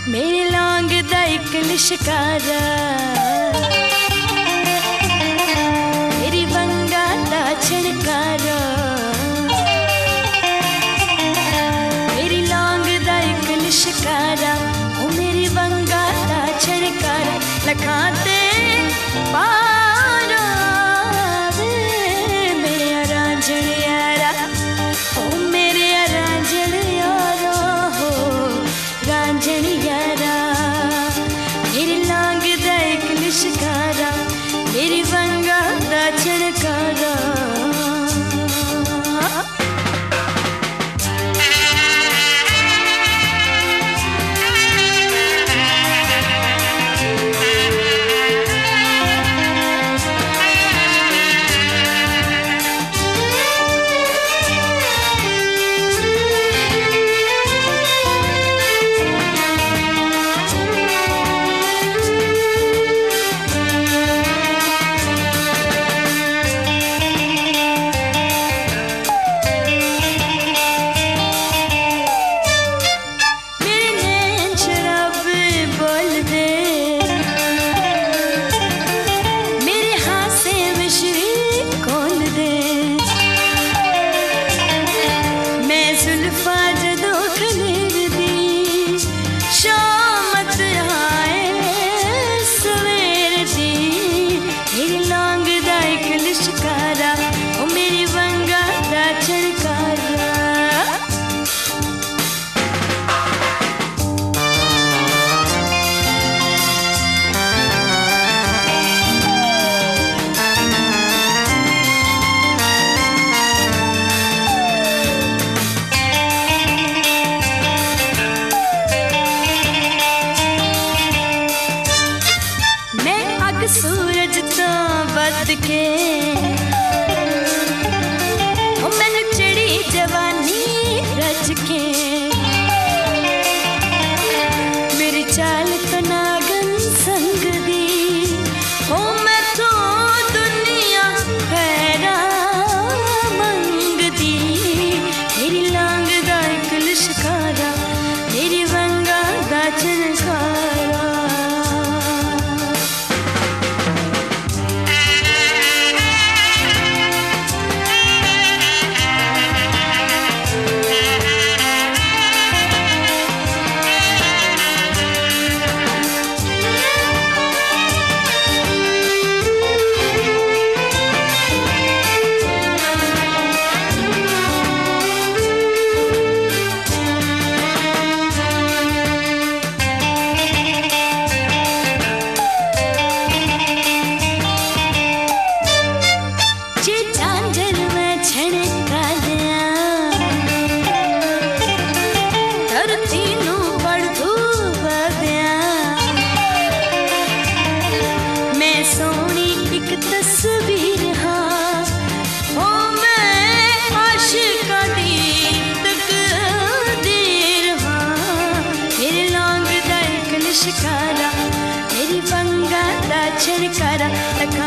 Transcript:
मेरे लौंग दा इक लिशकारा, मेरी वंगा दा छड़कारा, मेरी लौंग दा इक लिशकारा, ओ मेरी वंगा दा छड़कारा, लखाते पारा वे मेरे रांझण यारा, ओ मेरे रांझण यारा हो रांझण यारा। मेरी लांग दा इक लिशकारा, मेरी वंगा दा छड़कारा। सूरज तो बद के मैनू चढ़ी जवानी रज के, मेरी चाल तो नागन संग दी, ओ मैं तो दुनिया पैरा मंग दी। मेरी लांग दा इक लिशकारा, मेरी वंगा दा छड़कारा। मेरी वंगा दा छड़कारा।